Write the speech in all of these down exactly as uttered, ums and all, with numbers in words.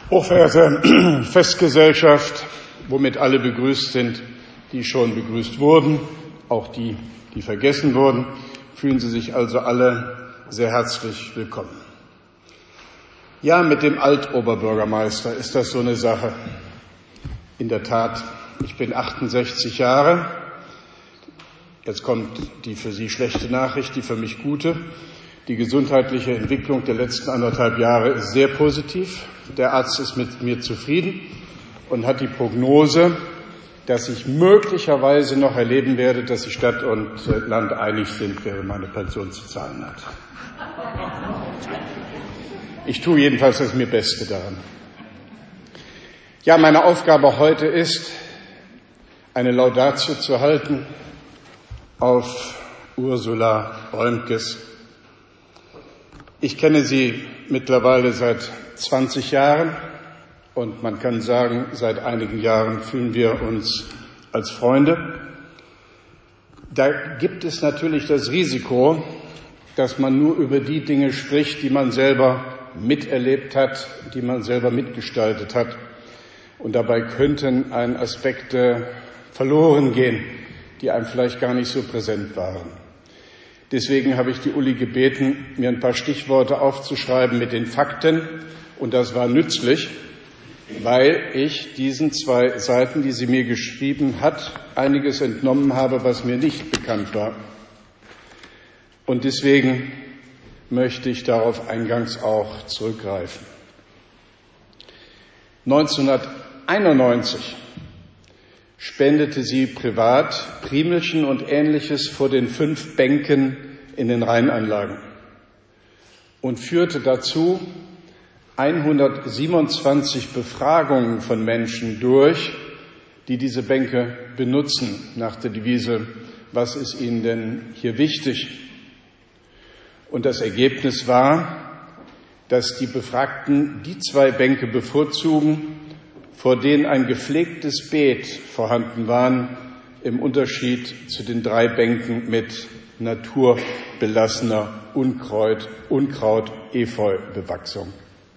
Hochverehrte Festgesellschaft, womit alle begrüßt sind, die schon begrüßt wurden, auch die, die vergessen wurden, fühlen Sie sich also alle sehr herzlich willkommen. Ja, mit dem Altoberbürgermeister ist das so eine Sache. In der Tat, ich bin achtundsechzig Jahre. Jetzt kommt die für Sie schlechte Nachricht, die für mich gute. Die gesundheitliche Entwicklung der letzten anderthalb Jahre ist sehr positiv. Der Arzt ist mit mir zufrieden und hat die Prognose, dass ich möglicherweise noch erleben werde, dass sich Stadt und Land einig sind, wer meine Pension zu zahlen hat. Ich tue jedenfalls das mir Beste daran. Ja, meine Aufgabe heute ist, eine Laudatio zu halten auf Ursula Röntges. Ich kenne sie mittlerweile seit zwanzig Jahren und man kann sagen, seit einigen Jahren fühlen wir uns als Freunde. Da gibt es natürlich das Risiko, dass man nur über die Dinge spricht, die man selber miterlebt hat, die man selber mitgestaltet hat. Und dabei könnten ein Aspekte verloren gehen, die einem vielleicht gar nicht so präsent waren. Deswegen habe ich die Uli gebeten, mir ein paar Stichworte aufzuschreiben mit den Fakten. Und das war nützlich, weil ich diesen zwei Seiten, die sie mir geschrieben hat, einiges entnommen habe, was mir nicht bekannt war. Und deswegen möchte ich darauf eingangs auch zurückgreifen. neunzehnhunderteinundneunzig spendete sie privat Primelchen und Ähnliches vor den fünf Bänken in den Rheinanlagen und führte dazu hundertsiebenundzwanzig Befragungen von Menschen durch, die diese Bänke benutzen, nach der Devise, was ist Ihnen denn hier wichtig? Und das Ergebnis war, dass die Befragten die zwei Bänke bevorzugen, vor denen ein gepflegtes Beet vorhanden waren, im Unterschied zu den drei Bänken mit naturbelassener Unkraut, Unkraut, Efeu-Bewachsung.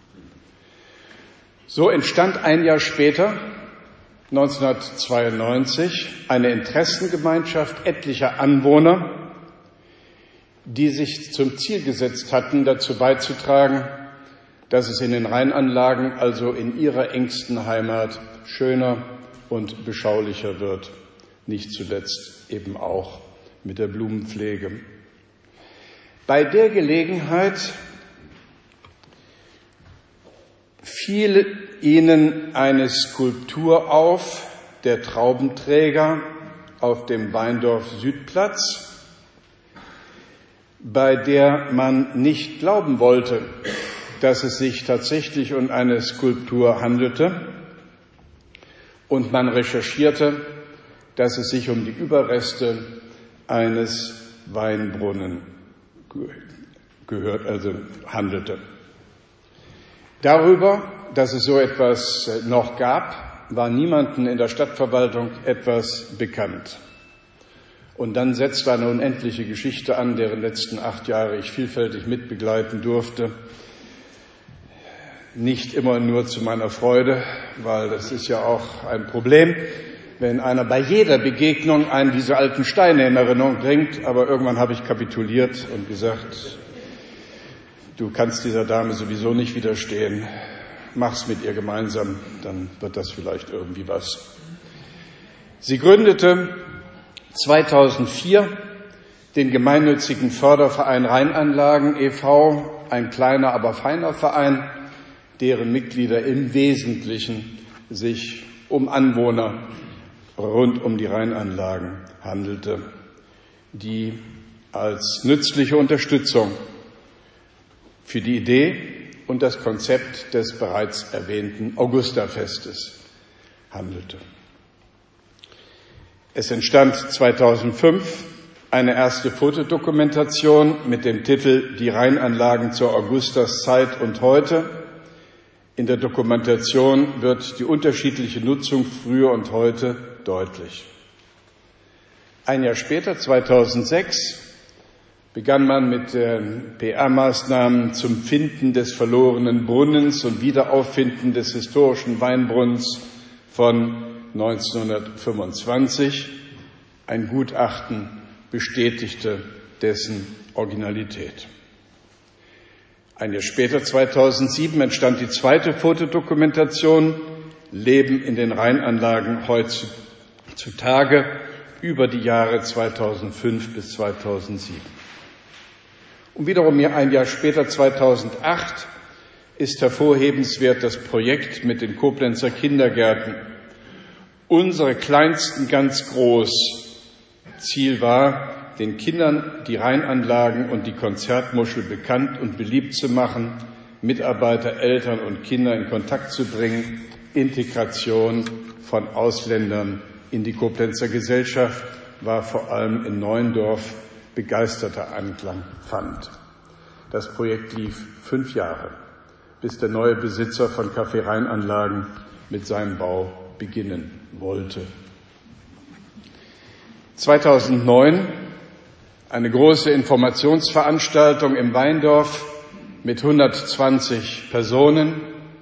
So entstand ein Jahr später, neunzehnhundertzweiundneunzig, eine Interessengemeinschaft etlicher Anwohner, die sich zum Ziel gesetzt hatten, dazu beizutragen, dass es in den Rheinanlagen, also in ihrer engsten Heimat, schöner und beschaulicher wird, nicht zuletzt eben auch mit der Blumenpflege. Bei der Gelegenheit fiel ihnen eine Skulptur auf, der Traubenträger auf dem Weindorf-Südplatz, bei der man nicht glauben wollte, dass es sich tatsächlich um eine Skulptur handelte, und man recherchierte, dass es sich um die Überreste eines Weinbrunnen gehört, also handelte. Darüber, dass es so etwas noch gab, war niemandem in der Stadtverwaltung etwas bekannt. Und dann setzte eine unendliche Geschichte an, deren letzten acht Jahre ich vielfältig mitbegleiten durfte. Nicht immer nur zu meiner Freude, weil das ist ja auch ein Problem, wenn einer bei jeder Begegnung einen diese alten Steine in Erinnerung bringt. Aber irgendwann habe ich kapituliert und gesagt, du kannst dieser Dame sowieso nicht widerstehen. Mach's mit ihr gemeinsam, dann wird das vielleicht irgendwie was. Sie gründete zweitausendvier den gemeinnützigen Förderverein Rheinanlagen e V, ein kleiner, aber feiner Verein, deren Mitglieder im Wesentlichen sich um Anwohner rund um die Rheinanlagen handelte, die als nützliche Unterstützung für die Idee und das Konzept des bereits erwähnten Augustafestes handelte. Es entstand zweitausendfünf eine erste Fotodokumentation mit dem Titel Die Rheinanlagen zur Augustaszeit und heute. In der Dokumentation wird die unterschiedliche Nutzung früher und heute deutlich. Ein Jahr später, zweitausendsechs, begann man mit den P R-Maßnahmen zum Finden des verlorenen Brunnens und Wiederauffinden des historischen Weinbrunnens von neunzehnhundertfünfundzwanzig. Ein Gutachten bestätigte dessen Originalität. Ein Jahr später, zweitausendsieben, entstand die zweite Fotodokumentation Leben in den Rheinanlagen heutzutage über die Jahre zweitausendfünf bis zweitausendsieben. Und wiederum ein Jahr später, zweitausendacht, ist hervorhebenswert das Projekt mit den Koblenzer Kindergärten. Unsere Kleinsten ganz groß. Ziel war, den Kindern die Rheinanlagen und die Konzertmuschel bekannt und beliebt zu machen, Mitarbeiter, Eltern und Kinder in Kontakt zu bringen, Integration von Ausländern in die Koblenzer Gesellschaft war vor allem in Neuendorf begeisterter Anklang fand. Das Projekt lief fünf Jahre, bis der neue Besitzer von Café Rheinanlagen mit seinem Bau beginnen wollte. zweitausendneun eine große Informationsveranstaltung im Weindorf mit hundertzwanzig Personen,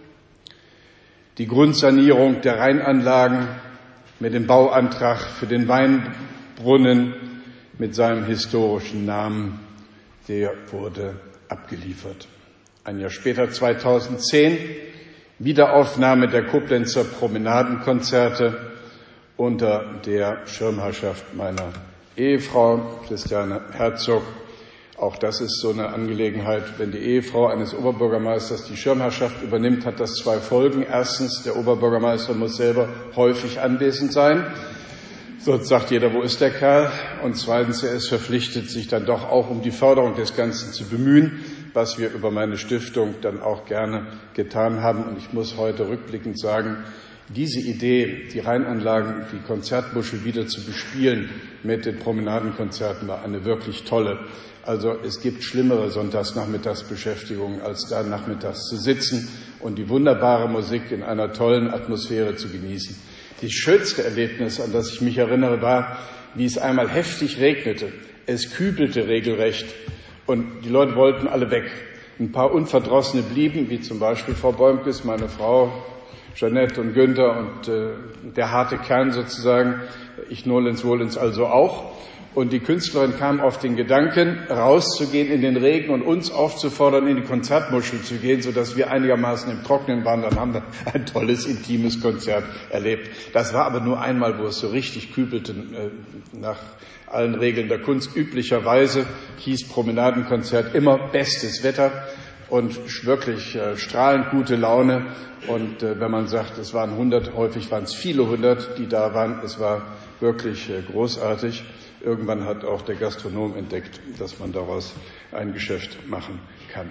die Grundsanierung der Rheinanlagen mit dem Bauantrag für den Weinbrunnen mit seinem historischen Namen, der wurde abgeliefert. Ein Jahr später, zweitausendzehn, Wiederaufnahme der Koblenzer Promenadenkonzerte unter der Schirmherrschaft meiner Ehefrau, Christiane Herzog. Auch das ist so eine Angelegenheit, wenn die Ehefrau eines Oberbürgermeisters die Schirmherrschaft übernimmt, hat das zwei Folgen. Erstens, der Oberbürgermeister muss selber häufig anwesend sein. Sonst sagt jeder, wo ist der Kerl? Und zweitens, er ist verpflichtet, sich dann doch auch um die Förderung des Ganzen zu bemühen, was wir über meine Stiftung dann auch gerne getan haben. Und ich muss heute rückblickend sagen, diese Idee, die Rheinanlagen, die Konzertmuschel wieder zu bespielen mit den Promenadenkonzerten, war eine wirklich tolle. Also es gibt schlimmere Sonntagsnachmittagsbeschäftigungen, als da nachmittags zu sitzen und die wunderbare Musik in einer tollen Atmosphäre zu genießen. Das schönste Erlebnis, an das ich mich erinnere, war, wie es einmal heftig regnete. Es kübelte regelrecht und die Leute wollten alle weg. Ein paar Unverdrossene blieben, wie zum Beispiel Frau Bäumkes, meine Frau, Jeanette und Günther und äh, der harte Kern sozusagen, ich Nolens Wohlens also auch. Und die Künstlerin kam auf den Gedanken, rauszugehen in den Regen und uns aufzufordern, in die Konzertmuschel zu gehen, sodass wir einigermaßen im Trockenen waren. Dann haben wir ein tolles, intimes Konzert erlebt. Das war aber nur einmal, wo es so richtig kübelte, nach allen Regeln der Kunst. Üblicherweise hieß Promenadenkonzert immer bestes Wetter und wirklich strahlend gute Laune. Und wenn man sagt, es waren hundert, häufig waren es viele hundert, die da waren. Es war wirklich großartig. Irgendwann hat auch der Gastronom entdeckt, dass man daraus ein Geschäft machen kann.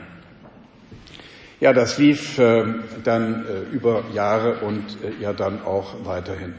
Ja, das lief äh, dann äh, über Jahre und äh, ja dann auch weiterhin.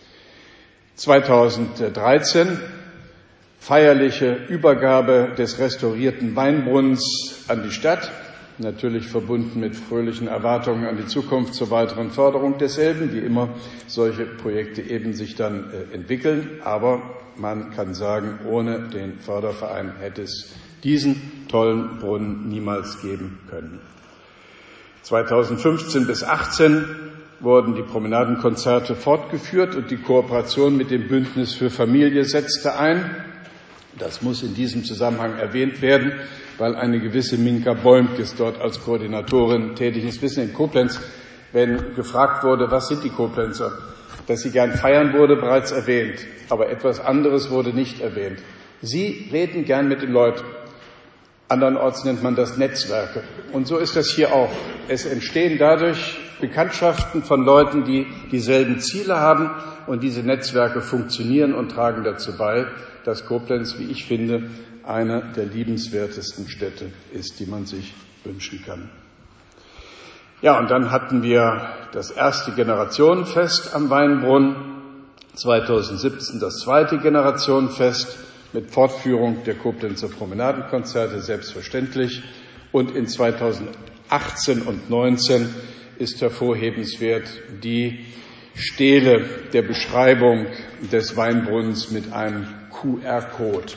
zweitausenddreizehn feierliche Übergabe des restaurierten Weinbrunnens an die Stadt, natürlich verbunden mit fröhlichen Erwartungen an die Zukunft zur weiteren Förderung desselben, wie immer solche Projekte eben sich dann äh, entwickeln. Aber man kann sagen, ohne den Förderverein hätte es diesen tollen Brunnen niemals geben können. zweitausendfünfzehn bis achtzehn wurden die Promenadenkonzerte fortgeführt und die Kooperation mit dem Bündnis für Familie setzte ein. Das muss in diesem Zusammenhang erwähnt werden, weil eine gewisse Minka Bäumkes dort als Koordinatorin tätig ist. Wissen, in Koblenz, wenn gefragt wurde, was sind die Koblenzer, dass sie gern feiern, wurde bereits erwähnt, aber etwas anderes wurde nicht erwähnt. Sie reden gern mit den Leuten. Andernorts nennt man das Netzwerke. Und so ist das hier auch. Es entstehen dadurch Bekanntschaften von Leuten, die dieselben Ziele haben, und diese Netzwerke funktionieren und tragen dazu bei, dass Koblenz, wie ich finde, eine der liebenswertesten Städte ist, die man sich wünschen kann. Ja, und dann hatten wir das erste Generationenfest am Weinbrunnen, zweitausendsiebzehn das zweite Generationenfest mit Fortführung der Koblenzer Promenadenkonzerte, selbstverständlich. Und in zweitausendachtzehn und neunzehn ist hervorhebenswert die Stele der Beschreibung des Weinbrunnens mit einem Q R-Code.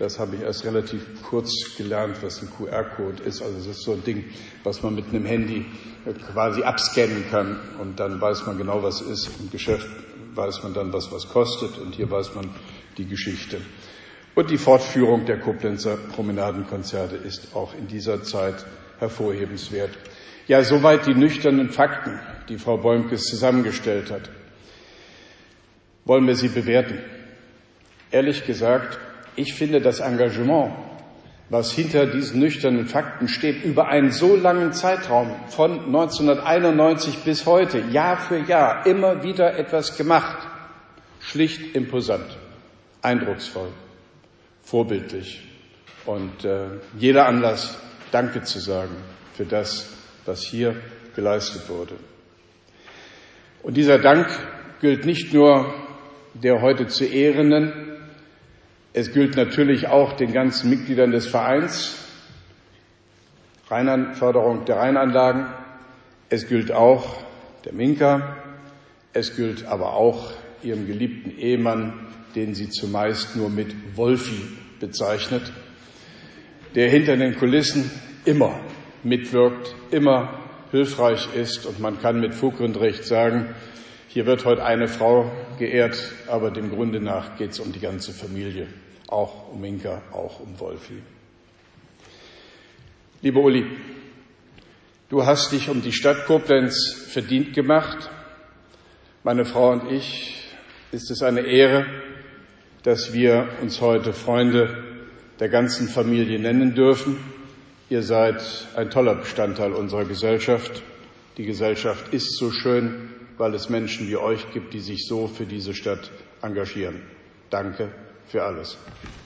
Das habe ich erst relativ kurz gelernt, was ein Q R-Code ist. Also es ist so ein Ding, was man mit einem Handy quasi abscannen kann. Und dann weiß man genau, was ist. Im Geschäft weiß man dann, was was kostet. Und hier weiß man die Geschichte. Und die Fortführung der Koblenzer Promenadenkonzerte ist auch in dieser Zeit hervorhebenswert. Ja, soweit die nüchternen Fakten, die Frau Beumkes zusammengestellt hat. Wollen wir sie bewerten? Ehrlich gesagt, ich finde das Engagement, was hinter diesen nüchternen Fakten steht, über einen so langen Zeitraum von neunzehnhunderteinundneunzig bis heute, Jahr für Jahr, immer wieder etwas gemacht, schlicht imposant, eindrucksvoll, vorbildlich und äh, jeder Anlass, Danke zu sagen für das, was hier geleistet wurde. Und dieser Dank gilt nicht nur der heute zu Ehrenden, es gilt natürlich auch den ganzen Mitgliedern des Vereins, Förderung der Rheinanlagen, es gilt auch der Minka, es gilt aber auch ihrem geliebten Ehemann, den sie zumeist nur mit Wolfi bezeichnet, der hinter den Kulissen immer mitwirkt, immer hilfreich ist und man kann mit Fug und Recht sagen, hier wird heute eine Frau geehrt, aber dem Grunde nach geht es um die ganze Familie, auch um Minka, auch um Wolfi. Lieber Uli, du hast dich um die Stadt Koblenz verdient gemacht. Meine Frau und ich ist es eine Ehre, dass wir uns heute Freunde der ganzen Familie nennen dürfen. Ihr seid ein toller Bestandteil unserer Gesellschaft. Die Gesellschaft ist so schön, weil es Menschen wie euch gibt, die sich so für diese Stadt engagieren. Danke für alles.